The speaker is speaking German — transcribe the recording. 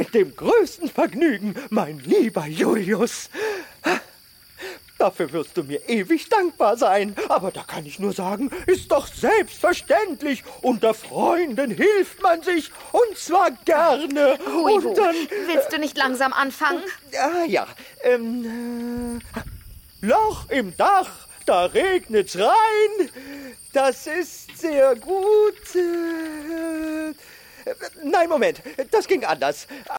Mit dem größten Vergnügen, mein lieber Julius. Dafür wirst du mir ewig dankbar sein. Aber da kann ich nur sagen, ist doch selbstverständlich. Unter Freunden hilft man sich, und zwar gerne. Huibu, Und dann, willst du nicht langsam anfangen? ja. Loch im Dach, da regnet's rein. Das ist sehr gut. Nein, Moment, das ging anders.